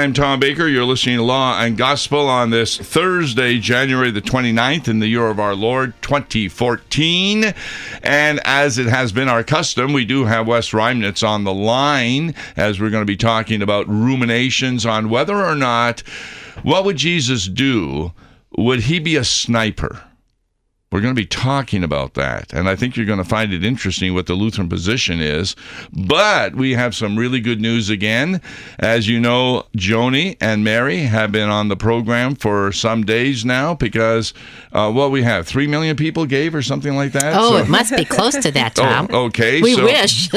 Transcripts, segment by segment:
I'm Tom Baker. You're listening to Law and Gospel on this Thursday, January the 29th in the year of our Lord, 2014. And as it has been our custom, we do have Wes Reimnitz on the line as we're going to be talking about ruminations on whether or not, what would Jesus do? Would he be a sniper? We're going to be talking about that, and I think you're going to find it interesting what the Lutheran position is. But we have some really good news again. As you know, Joni and Mary have been on the program for some days now because, we have 3 million people gave or something like that. Oh, it must be close to that, Tom. Oh, okay. We wish.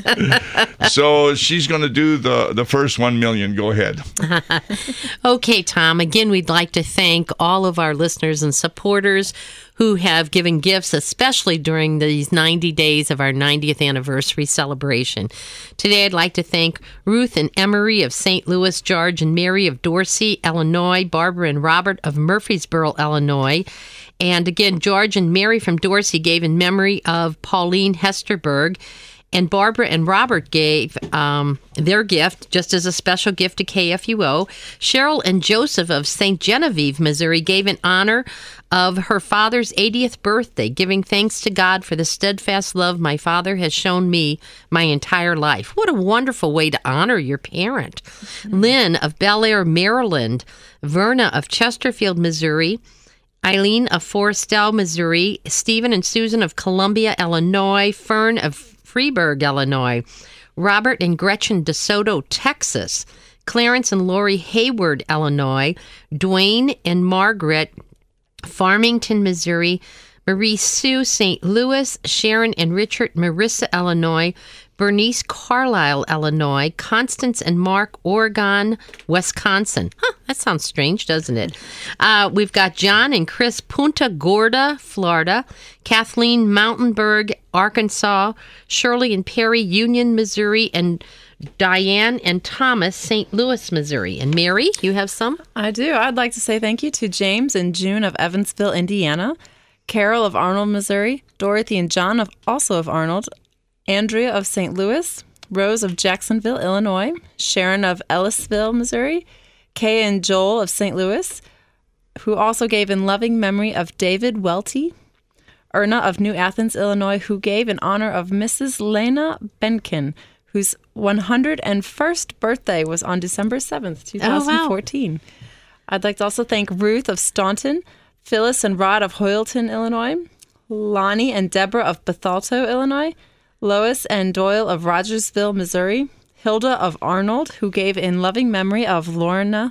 So she's going to do the first 1 million. Go ahead. Okay, Tom. Again, we'd like to thank all of our listeners and supporters who have given gifts, especially during these 90 days of our 90th anniversary celebration. Today, I'd like to thank Ruth and Emery of St. Louis, George and Mary of Dorsey, Illinois, Barbara and Robert of Murfreesboro, Illinois. And again, George and Mary from Dorsey gave in memory of Pauline Hesterberg. And Barbara and Robert gave their gift just as a special gift to KFUO. Cheryl and Joseph of St. Genevieve, Missouri, gave in honor of her father's 80th birthday, giving thanks to God for the steadfast love my father has shown me my entire life. What a wonderful way to honor your parent. Lynn of Bel Air, Maryland, Verna of Chesterfield, Missouri, Eileen of Forestell, Missouri, Stephen and Susan of Columbia, Illinois, Fern of Freeburg, Illinois, Robert and Gretchen DeSoto, Texas, Clarence and Lori Hayward, Illinois, Dwayne and Margaret, Farmington, Missouri, Marie Sue, St. Louis, Sharon and Richard, Marissa, Illinois, Bernice, Carlisle, Illinois, Constance and Mark, Oregon, Wisconsin. That sounds strange, doesn't it? We've got John and Chris, Punta Gorda, Florida, Kathleen, Mountainburg, Arkansas, Shirley and Perry, Union, Missouri, and Diane and Thomas, St. Louis, Missouri. And Mary, you have some? I do. I'd like to say thank you to James and June of Evansville, Indiana, Carol of Arnold, Missouri, Dorothy and John also of Arnold, Andrea of St. Louis, Rose of Jacksonville, Illinois, Sharon of Ellisville, Missouri, Kay and Joel of St. Louis, who also gave in loving memory of David Welty, Erna of New Athens, Illinois, who gave in honor of Mrs. Lena Benkin, whose 101st birthday was on December 7th, 2014. Oh, wow. I'd like to also thank Ruth of Staunton, Phyllis and Rod of Hoyleton, Illinois, Lonnie and Deborah of Bethalto, Illinois, Lois and Doyle of Rogersville, Missouri, Hilda of Arnold, who gave in loving memory of Lorena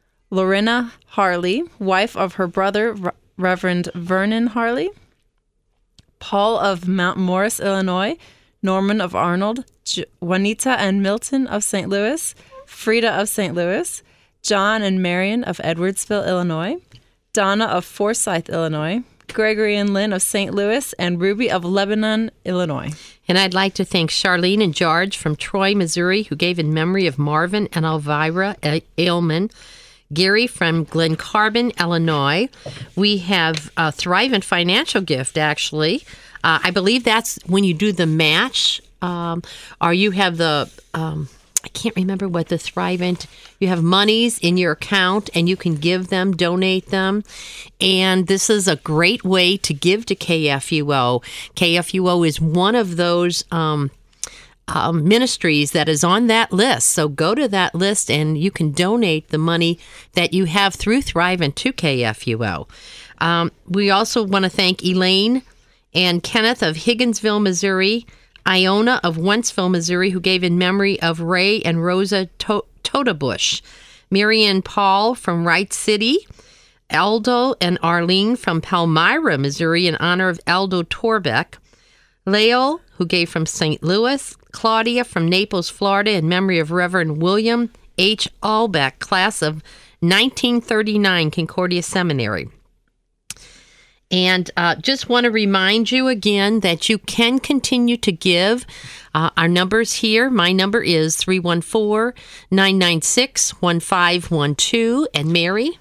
Harley, wife of her brother, Reverend Vernon Harley, Paul of Mount Morris, Illinois, Norman of Arnold, Juanita and Milton of St. Louis, Frida of St. Louis, John and Marion of Edwardsville, Illinois, Donna of Forsyth, Illinois, Gregory and Lynn of St. Louis, and Ruby of Lebanon, Illinois. And I'd like to thank Charlene and George from Troy, Missouri, who gave in memory of Marvin and Elvira Ailman, Gary from Glen Carbon, Illinois. We have a Thrivent financial gift, actually. I believe that's when you do the match, or you have the... I can't remember what the Thrivent, you have monies in your account and you can give them, donate them. And this is a great way to give to KFUO. KFUO is one of those ministries that is on that list. So go to that list and you can donate the money that you have through Thrivent to KFUO. We also want to thank Elaine and Kenneth of Higginsville, Missouri, Iona of Wentzville, Missouri, who gave in memory of Ray and Rosa Todabush, Mary and Paul from Wright City, Aldo and Arlene from Palmyra, Missouri, in honor of Aldo Torbeck, Leo, who gave from St. Louis, Claudia from Naples, Florida, in memory of Reverend William H. Albeck, class of 1939, Concordia Seminary. And just want to remind you again that you can continue to give. Our number's here. My number is 314-996-1512. And Mary?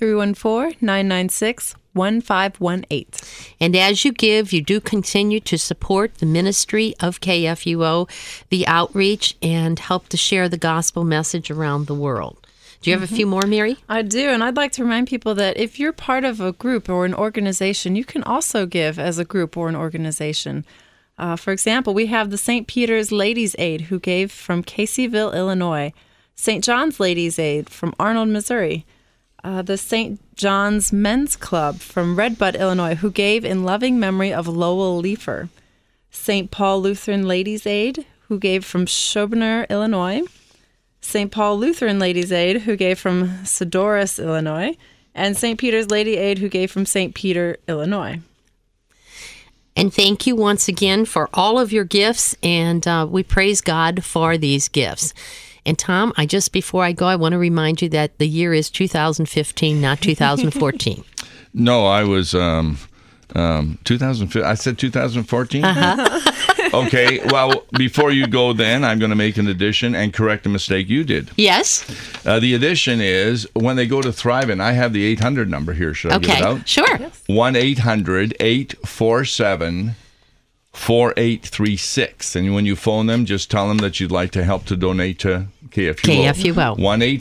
314-996-1518. And as you give, you do continue to support the ministry of KFUO, the outreach, and help to share the gospel message around the world. Do you have a few more, Mary? I do, and I'd like to remind people that if you're part of a group or an organization, you can also give as a group or an organization. For example, we have the St. Peter's Ladies' Aid, who gave from Caseyville, Illinois. St. John's Ladies' Aid from Arnold, Missouri. The St. John's Men's Club from Redbud, Illinois, who gave in loving memory of Lowell Leifer. St. Paul Lutheran Ladies' Aid, who gave from Schobener, Illinois. St. Paul Lutheran Ladies' Aid, who gave from Sedoris, Illinois. And St. Peter's Lady Aid, who gave from St. Peter, Illinois. And thank you once again for all of your gifts, and we praise God for these gifts. And Tom, before I go, I want to remind you that the year is 2015, not 2014. No, I was 2015. I said 2014? Okay, well, before you go then, I'm going to make an addition and correct a mistake you did. Yes. The addition is when they go to Thrivent, I have the 800 number here. Should I give it out? Sure. 1-800-847-4836. And when you phone them, just tell them that you'd like to help to donate to KFUO.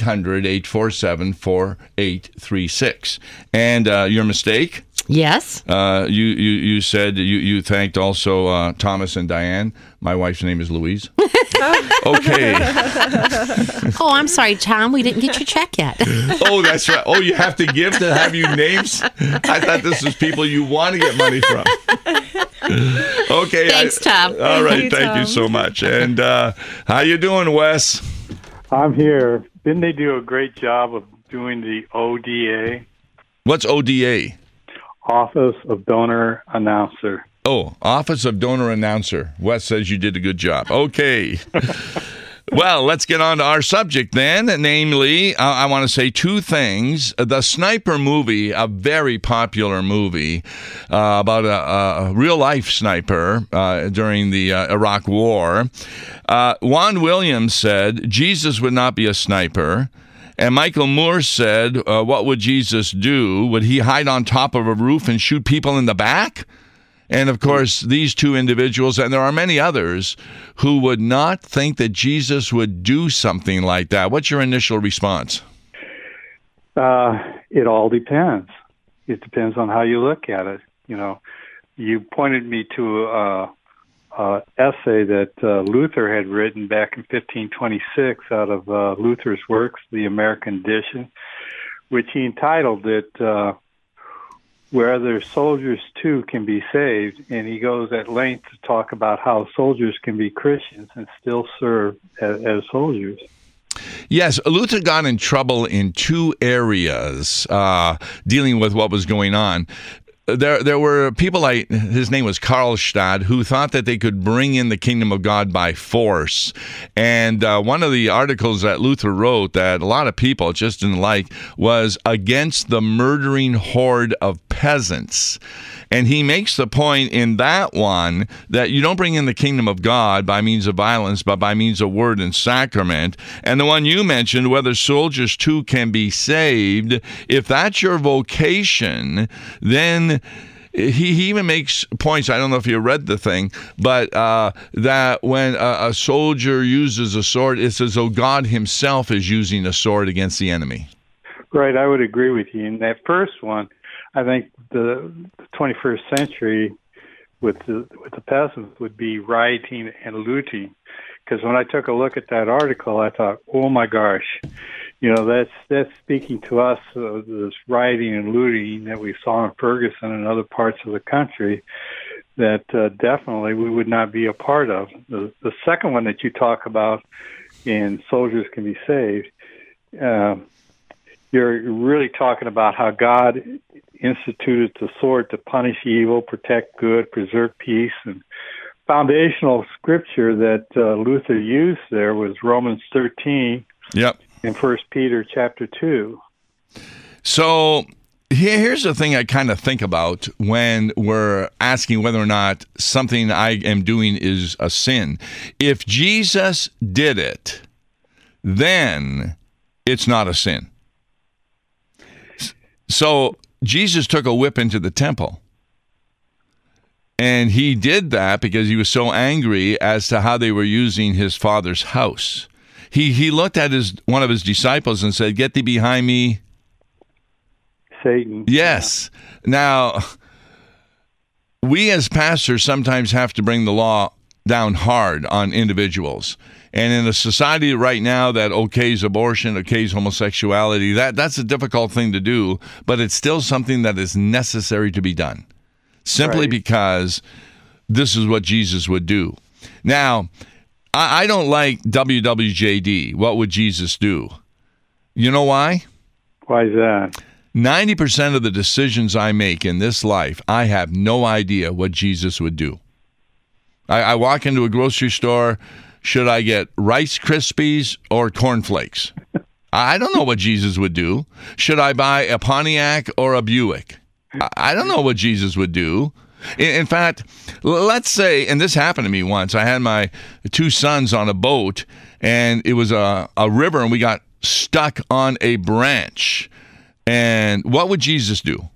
1-800-847-4836. And your mistake? Yes. You said you thanked also Thomas and Diane. My wife's name is Louise. Okay. Oh, I'm sorry, Tom. We didn't get your check yet. Oh, that's right. Oh, you have to give to have you names? I thought this was people you want to get money from. Okay. Thanks, Tom. All right. Thank you so much. And how you doing, Wes? I'm here. Didn't they do a great job of doing the ODA? What's ODA? Office of Donor Announcer. Oh, Office of Donor Announcer. Wes says you did a good job. Okay. Well, let's get on to our subject then. Namely, I want to say two things. The Sniper movie, a very popular movie about a real-life sniper during the Iraq War. Juan Williams said Jesus would not be a sniper. And Michael Moore said, what would Jesus do? Would he hide on top of a roof and shoot people in the back? And, of course, these two individuals, and there are many others, who would not think that Jesus would do something like that. What's your initial response? It all depends. It depends on how you look at it. You know, you pointed me to a essay that Luther had written back in 1526 out of Luther's works, The American Edition, which he entitled it, Where Other Soldiers Too Can Be Saved, and he goes at length to talk about how soldiers can be Christians and still serve as soldiers. Yes, Luther got in trouble in two areas dealing with what was going on. There were people like, his name was Karlstadt, who thought that they could bring in the kingdom of God by force. And one of the articles that Luther wrote that a lot of people just didn't like was against the murdering horde of peasants. And he makes the point in that one that you don't bring in the kingdom of God by means of violence, but by means of word and sacrament. And the one you mentioned, whether soldiers too can be saved, if that's your vocation, then he even makes points, I don't know if you read the thing, but that when a soldier uses a sword, it's as though God himself is using a sword against the enemy. Right, I would agree with you. In that first one, I think the 21st century with the peasants would be rioting and looting. Because when I took a look at that article, I thought, oh my gosh, you know, that's speaking to us, this rioting and looting that we saw in Ferguson and other parts of the country that definitely we would not be a part of. The second one that you talk about in Soldiers Can Be Saved, you're really talking about how God instituted the sword to punish evil, protect good, preserve peace. And foundational scripture that Luther used there was Romans 13 and 1 Peter chapter 2. So here's the thing I kind of think about when we're asking whether or not something I am doing is a sin. If Jesus did it, then it's not a sin. So Jesus took a whip into the temple. And he did that because he was so angry as to how they were using his father's house. He looked at one of his disciples and said, "Get thee behind me, Satan." Yes. Now, we as pastors sometimes have to bring the law down hard on individuals. And in a society right now that okays abortion, okays homosexuality, that's a difficult thing to do, but it's still something that is necessary to be done, simply Right. because this is what Jesus would do. Now, I don't like WWJD, what would Jesus do? You know why? Why is that? 90% of the decisions I make in this life, I have no idea what Jesus would do. I walk into a grocery store, should I get Rice Krispies or cornflakes? I don't know what Jesus would do. Should I buy a Pontiac or a Buick? I don't know what Jesus would do. In fact, let's say, and this happened to me once, I had my 2 sons on a boat, and it was a river, and we got stuck on a branch. And what would Jesus do?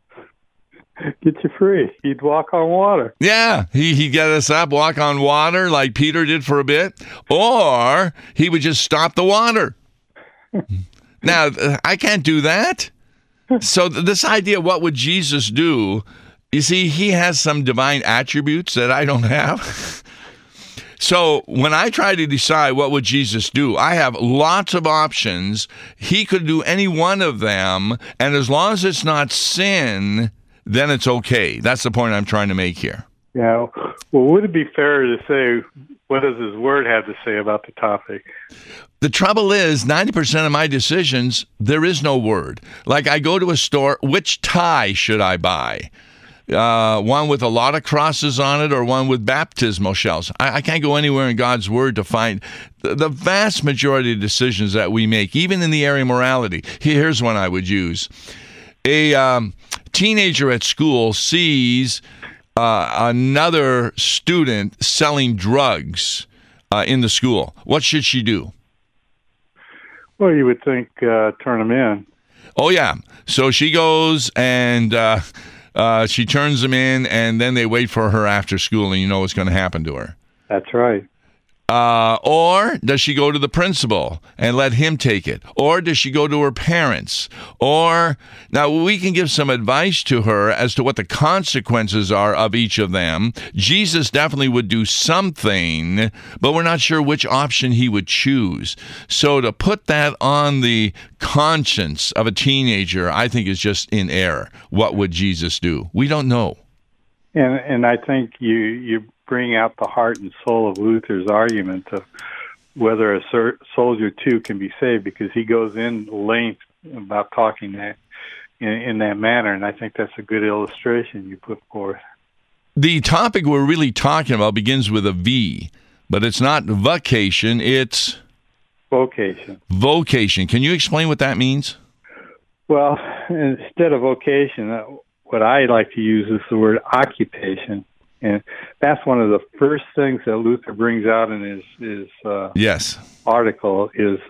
Get you free. You'd walk on water. Yeah, he'd get us up, walk on water like Peter did for a bit, or he would just stop the water. Now, I can't do that. So this idea, what would Jesus do? You see, he has some divine attributes that I don't have. So when I try to decide what would Jesus do, I have lots of options. He could do any one of them, and as long as it's not sin, then it's okay. That's the point I'm trying to make here. Yeah. Well, would it be fair to say, what does his word have to say about the topic? The trouble is, 90% of my decisions, there is no word. Like I go to a store, which tie should I buy? One with a lot of crosses on it or one with baptismal shells. I can't go anywhere in God's word to find the vast majority of decisions that we make, even in the area of morality. Here's one I would use. A teenager at school sees another student selling drugs in the school. What should she do? Well, you would think turn them in. Oh, yeah. So she goes and she turns them in, and then they wait for her after school, and you know what's going to happen to her. That's right. Or does she go to the principal and let him take it? Or does she go to her parents? Or, now we can give some advice to her as to what the consequences are of each of them. Jesus definitely would do something, but we're not sure which option he would choose. So to put that on the conscience of a teenager, I think is just in error. What would Jesus do? We don't know. And I think you bring out the heart and soul of Luther's argument of whether a soldier too can be saved, because he goes in length about talking that in that manner, and I think that's a good illustration you put forth. The topic we're really talking about begins with a V, but it's not vacation, it's Vocation. Vocation. Can you explain what that means? Well, instead of vocation, what I like to use is the word occupation. And that's one of the first things that Luther brings out in his Yes. article is,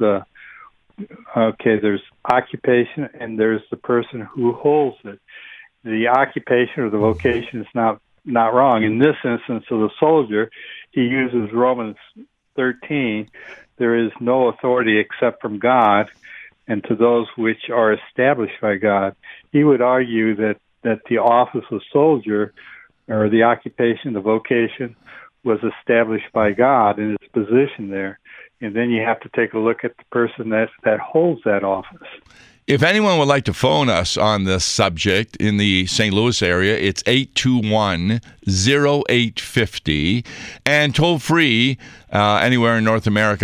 there's occupation and there's the person who holds it. The occupation or the vocation is not wrong. In this instance of the soldier, he uses Romans 13, there is no authority except from God, and to those which are established by God. He would argue that the office of soldier, or the occupation, the vocation, was established by God in its position there. And then you have to take a look at the person that holds that office. If anyone would like to phone us on this subject in the St. Louis area, it's 821-0850, and toll free anywhere in North America,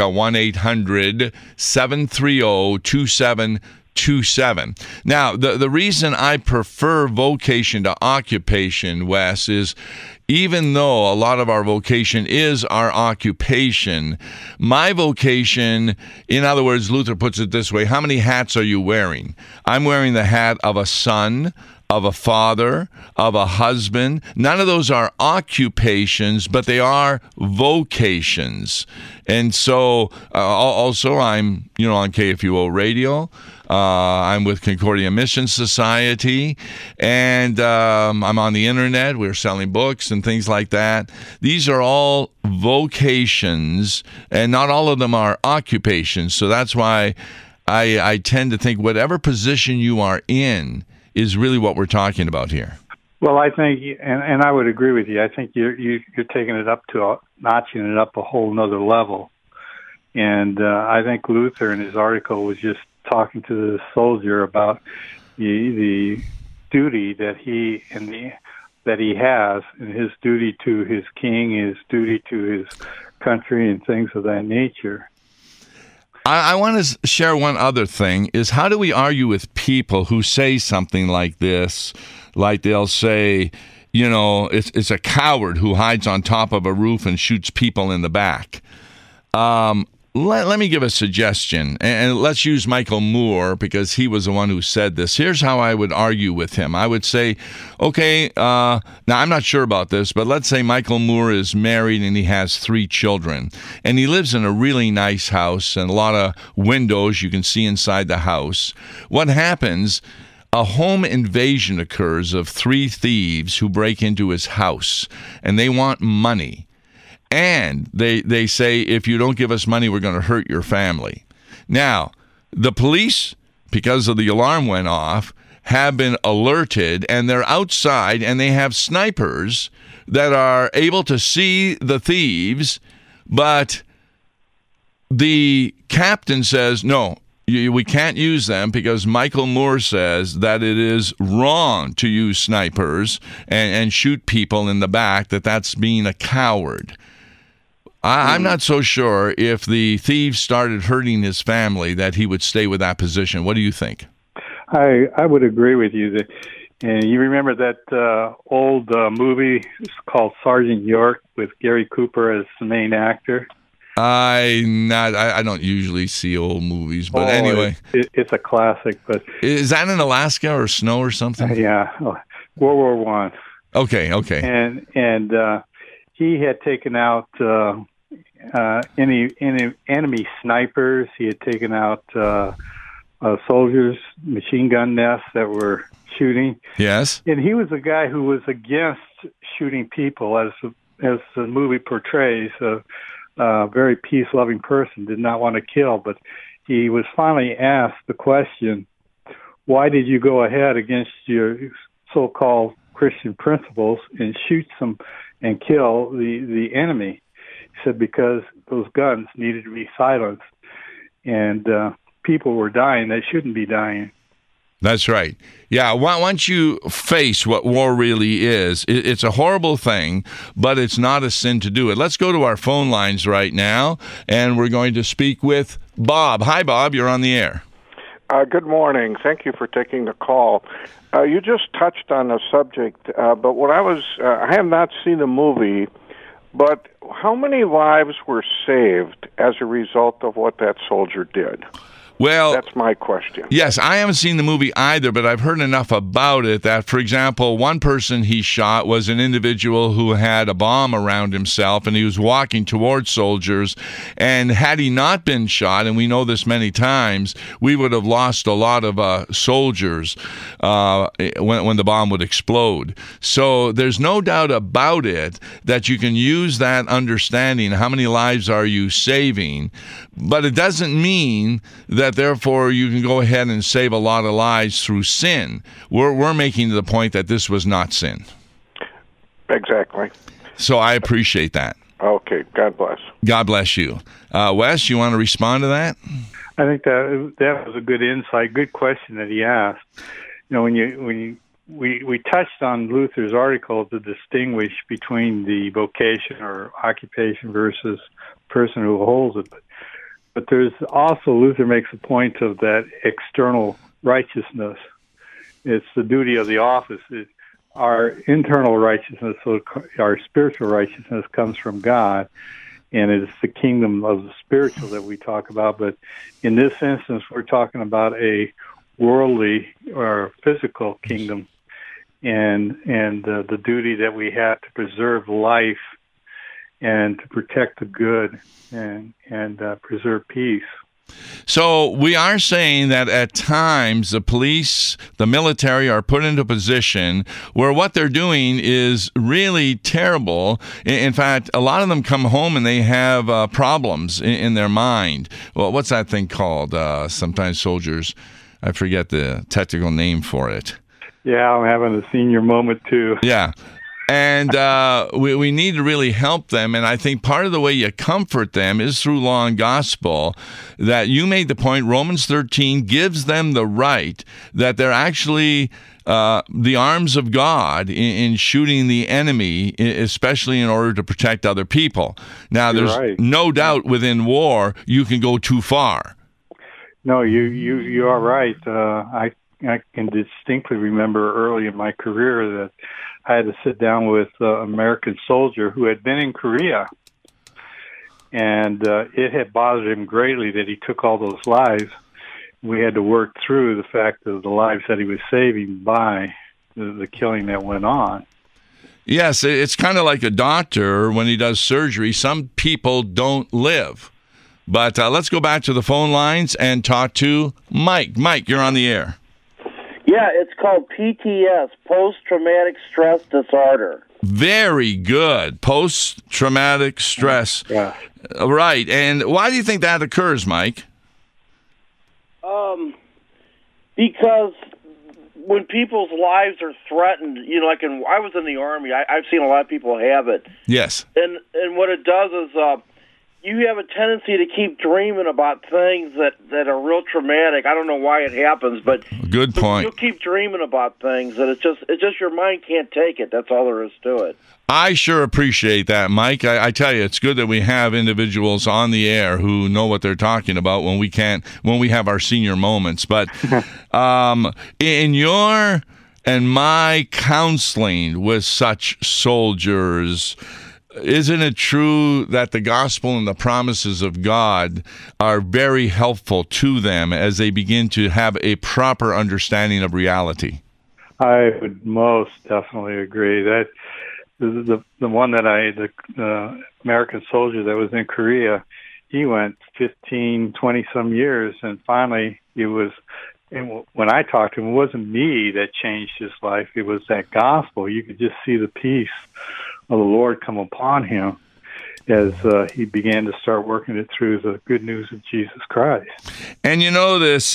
1-800-730-2727. Now, the reason I prefer vocation to occupation, Wes, is even though a lot of our vocation is our occupation, my vocation, in other words, Luther puts it this way, how many hats are you wearing? I'm wearing the hat of a son, of a father, of a husband. None of those are occupations, but they are vocations. And so also I'm, on KFUO radio. I'm with Concordia Mission Society, and I'm on the internet. We're selling books and things like that. These are all vocations, and not all of them are occupations. So that's why I tend to think whatever position you are in is really what we're talking about here. Well, I think, and I would agree with you. I think you're taking it up to notching it up a whole nother level. And I think Luther in his article was just talking to the soldier about the duty that he has, and his duty to his king, his duty to his country, and things of that nature. I want to share one other thing, is how do we argue with people who say something like this? Like they'll say, you know, it's a coward who hides on top of a roof and shoots people in the back. Let me give a suggestion, and let's use Michael Moore because he was the one who said this. Here's how I would argue with him. I would say, okay, now I'm not sure about this, but let's say Michael Moore is married and he has 3 children, and he lives in a really nice house and a lot of windows you can see inside the house. What happens? A home invasion occurs of 3 thieves who break into his house, and they want money. And they say, if you don't give us money, we're going to hurt your family. Now, the police, because of the alarm went off, have been alerted, and they're outside, and they have snipers that are able to see the thieves, but the captain says, no, we can't use them because Michael Moore says that it is wrong to use snipers and shoot people in the back, that's being a coward. I'm not so sure if the thieves started hurting his family that he would stay with that position. What do you think? I would agree with you. That, and you remember that old movie called Sergeant York with Gary Cooper as the main actor? I don't usually see old movies, but anyway. It's a classic. But is that in Alaska or snow or something? Yeah, World War I. Okay. And he had taken out any enemy snipers. He had taken out soldiers, machine gun nests that were shooting. Yes. And he was a guy who was against shooting people, as the movie portrays. A very peace-loving person, did not want to kill, but he was finally asked the question, why did you go ahead against your so-called Christian principles and shoot some and kill the enemy? He said, because those guns needed to be silenced, and people were dying that shouldn't be dying. That's right. Yeah, once you face what war really is, it's a horrible thing, but it's not a sin to do it. Let's go to our phone lines right now, and we're going to speak with Bob. Hi, Bob. You're on the air. Good morning. Thank you for taking the call. You just touched on a subject, but I have not seen the movie, but how many lives were saved as a result of what that soldier did? Well, that's my question. Yes, I haven't seen the movie either, but I've heard enough about it that, for example, one person he shot was an individual who had a bomb around himself, and he was walking towards soldiers. And had he not been shot, and we know this many times, we would have lost a lot of soldiers when the bomb would explode. So there's no doubt about it that you can use that understanding. How many lives are you saving? But it doesn't mean that therefore you can go ahead and save a lot of lives through sin. We're making the point that this was not sin. Exactly. So I appreciate that. Okay. God bless. God bless you. Wes, you want to respond to that? I think that was a good insight, good question that he asked. You know, we touched on Luther's article to distinguish between the vocation or occupation versus person who holds it. But there's also, Luther makes a point of that external righteousness. It's the duty of the office. Our internal righteousness, so our spiritual righteousness, comes from God, and it's the kingdom of the spiritual that we talk about. But in this instance, we're talking about a worldly or physical kingdom, and the duty that we have to preserve life and to protect the good and preserve peace. So we are saying that at times the police, the military are put into a position where what they're doing is really terrible. In fact, a lot of them come home and they have problems in their mind. Well, what's that thing called? Sometimes soldiers, I forget the technical name for it. Yeah, I'm having a senior moment too. Yeah. And we need to really help them. And I think part of the way you comfort them is through law and gospel. That you made the point, Romans 13 gives them the right that they're actually the arms of God in shooting the enemy, especially in order to protect other people. Now, there's no doubt within war you can go too far. No, you are right. I can distinctly remember early in my career that I had to sit down with an American soldier who had been in Korea, and it had bothered him greatly that he took all those lives. We had to work through the fact of the lives that he was saving by the killing that went on. Yes, it's kind of like a doctor when he does surgery. Some people don't live. But let's go back to the phone lines and talk to Mike. Mike, you're on the air. Yeah, it's called PTS, Post-Traumatic Stress Disorder. Very good. Post-traumatic stress. Yeah. Right. And why do you think that occurs, Mike? Because when people's lives are threatened, like I was in the Army, I've seen a lot of people have it. Yes. And what it does is you have a tendency to keep dreaming about things that are real traumatic. I don't know why it happens, but good point. You'll keep dreaming about things, and it's just your mind can't take it. That's all there is to it. I sure appreciate that, Mike. I tell you, it's good that we have individuals on the air who know what they're talking about when we have our senior moments. But in your and my counseling with such soldiers, isn't it true that the gospel and the promises of God are very helpful to them as they begin to have a proper understanding of reality? I would most definitely agree. That the one that the American soldier that was in Korea, he went 15, 20 some years, and finally it was. And when I talked to him, it wasn't me that changed his life. It was that gospel. You could just see the peace of the Lord come upon him as he began to start working it through the good news of Jesus Christ. And this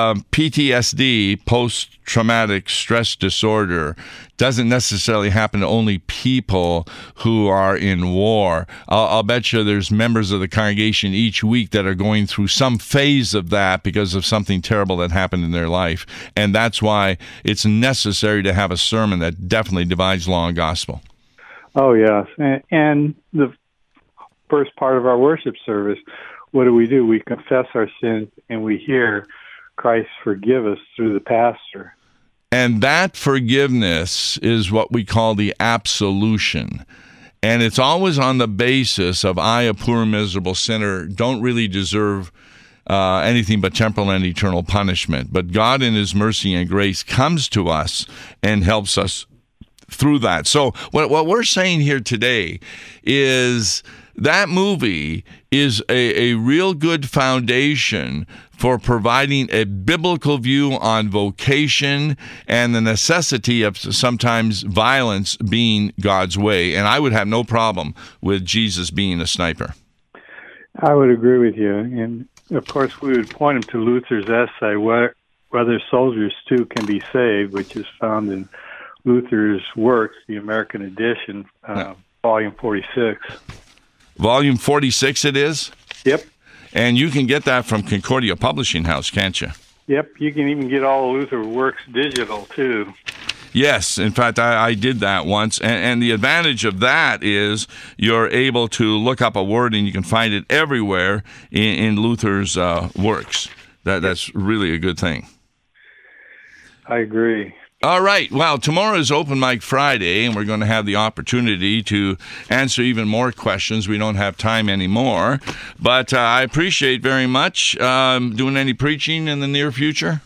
PTSD, post-traumatic stress disorder, doesn't necessarily happen to only people who are in war. I'll bet you there's members of the congregation each week that are going through some phase of that because of something terrible that happened in their life. And that's why it's necessary to have a sermon that definitely divides law and gospel. Oh, yes. And the first part of our worship service, what do? We confess our sins and we hear Christ forgive us through the pastor. And that forgiveness is what we call the absolution. And it's always on the basis of I, a poor, miserable sinner, don't really deserve anything but temporal and eternal punishment. But God in his mercy and grace comes to us and helps us through that. So what we're saying here today is that movie is a real good foundation for providing a biblical view on vocation and the necessity of sometimes violence being God's way. And I would have no problem with Jesus being a sniper. I would agree with you. And, of course, we would point him to Luther's essay, Whether Soldiers Too Can Be Saved, which is found in Luther's Works, the American edition, volume 46. Volume 46 it is? Yep. And you can get that from Concordia Publishing House, can't you? Yep. You can even get all Luther Works digital, too. Yes. In fact, I did that once. And the advantage of that is you're able to look up a word and you can find it everywhere in Luther's works. That's really a good thing. I agree. All right. Well, tomorrow is Open Mic Friday, and we're going to have the opportunity to answer even more questions. We don't have time anymore. But I appreciate very much doing any preaching in the near future.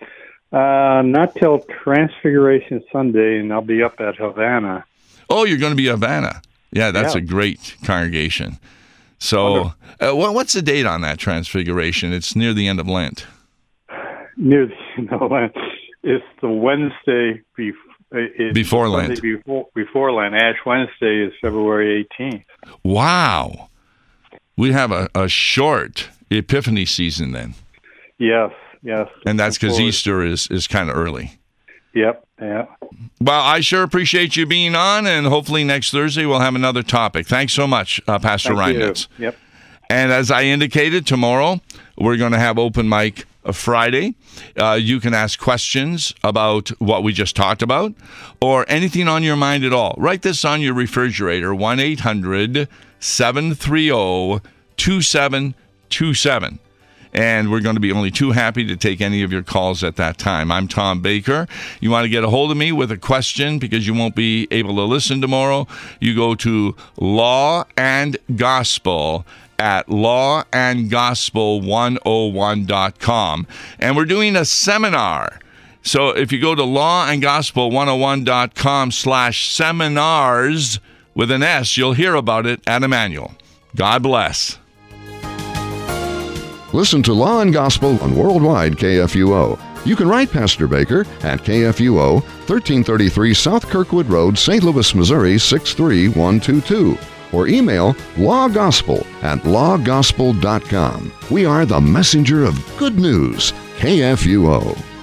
Not till Transfiguration Sunday, and I'll be up at Havana. Oh, you're going to be Havana. Yeah, that's a great congregation. So what's the date on that Transfiguration? It's near the end of Lent. Near the end of Lent. It's the Wednesday before Lent. Before Lent. Ash Wednesday is February 18th. Wow. We have a short Epiphany season then. Yes. And that's because Easter is kind of early. Yep, yeah. Well, I sure appreciate you being on, and hopefully next Thursday we'll have another topic. Thanks so much, Pastor Reimnitz. Yep. And as I indicated, tomorrow we're going to have open mic Friday. You can ask questions about what we just talked about or anything on your mind at all. Write this on your refrigerator, 1-800-730-2727. And we're going to be only too happy to take any of your calls at that time. I'm Tom Baker. You want to get a hold of me with a question because you won't be able to listen tomorrow, you go to Law and Gospel at lawandgospel101.com. And we're doing a seminar. So if you go to lawandgospel101.com/seminars with an S, you'll hear about it at Emmanuel. God bless. Listen to Law and Gospel on Worldwide KFUO. You can write Pastor Baker at KFUO, 1333 South Kirkwood Road, St. Louis, Missouri, 63122. Or email lawgospel@lawgospel.com. We are the messenger of good news, KFUO.